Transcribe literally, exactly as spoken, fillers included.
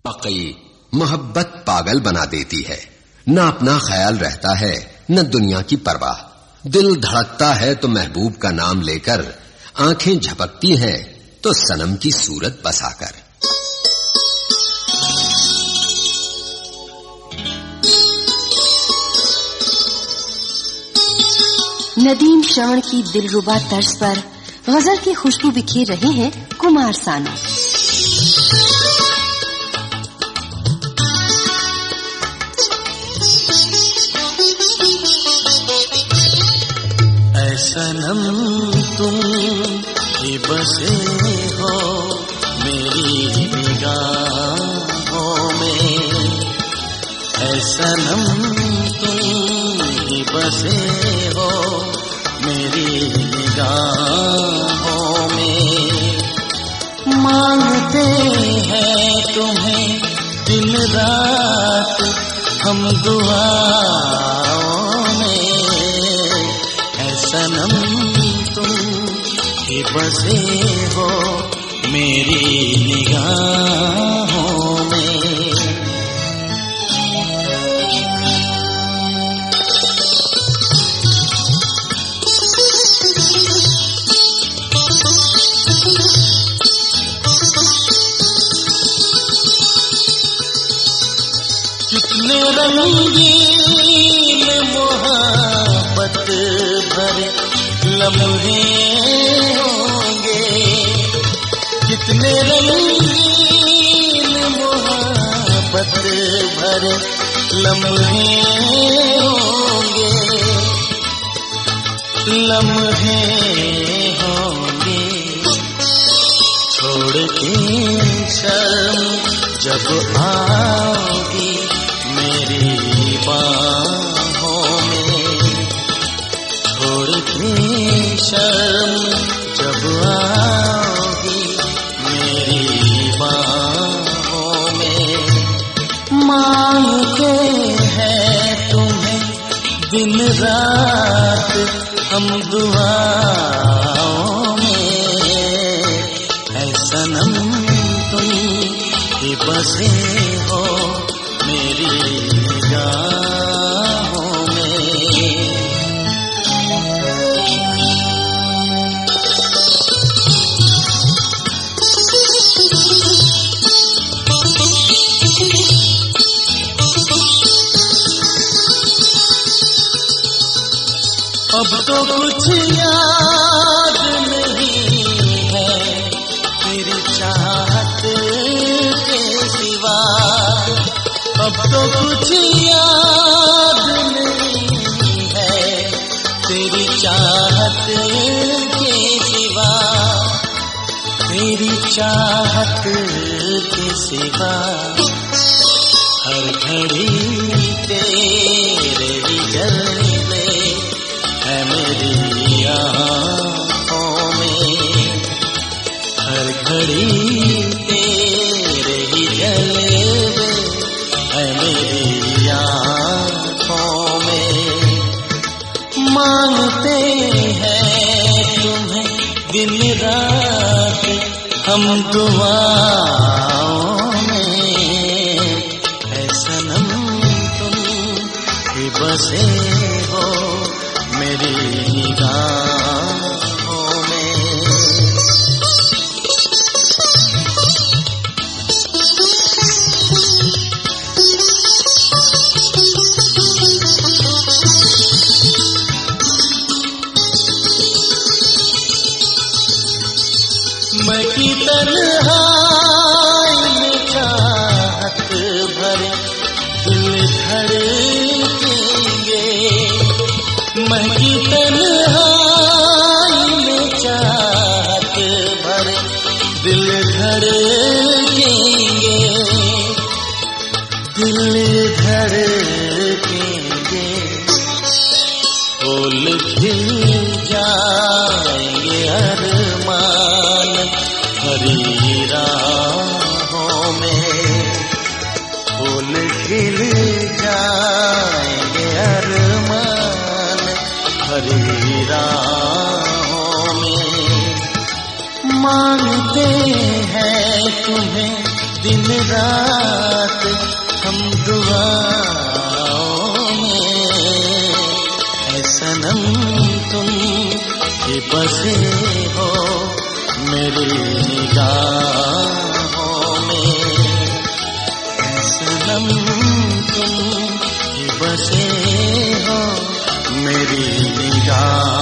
वाकई मोहब्बत पागल बना देती है, न अपना ख्याल रहता है न दुनिया की परवाह। दिल धड़कता है तो महबूब का नाम लेकर, आंखें झपकती हैं तो सनम की सूरत बसाकर। नदीम श्रवण की दिलरुबा तर्ज पर गजल की खुशबू बिखेर रहे हैं कुमार सानू। ऐ सनम तुम ही बसे हो मेरी निगाहों में, ऐ सनम तुम ही बसे हो मेरी निगाहों में। मांगते हैं तुम्हें दिन रात हम दुआओं में, ऐ सनम तुम ही बसे हो मेरी निगाहों में। कितने रंगीन मोहब्बत भरे लम्हे होंगे, कितने रंगीन मोहब्बत भरे लम्हे होंगे, लम्हे होंगे। छोड़ के शर्म जब आओगी मेरी बाहों में, छोड़ के शर्म जब आओगी मेरी बाहों में। मांगते हैं तुम्हें दिन रात हम दुआओं में, ऐ सनम तुम ही बसे हो मेरी निगाहों में। अब तो कुछ याद नहीं है तेरी चाहत के सिवा, अब तो कुछ याद नहीं है तेरी चाहत के सिवा, तेरी चाहत के सिवा। हर घड़ी तेरे ही जलवे है मेरी आँखों में, हर घड़ी तेरे ही जलवे है मेरी आँखों में। मांगते हैं तुम्हें दिन रात हम दुआओं में, ऐ सनम तुम ही बसे हो मेरी निगाहों में। मैं की तन्हाई में चाहत भरे दिल धड़केंगे, मैं की तन्हाई में चाहत भरे दिल धड़केंगे, दिल धड़केंगे। फूल खिल जाएंगे अरमान हरी राहों में, फूल खिल जाएंगे अरमान हरी राहों में। मांगते हैं तुम्हें दिन रात हम दुआओं में, ऐ सनम तुम ही बसे हो मेरी निगाहों में, ऐ सनम तुम ही बसे हो मेरी निगाह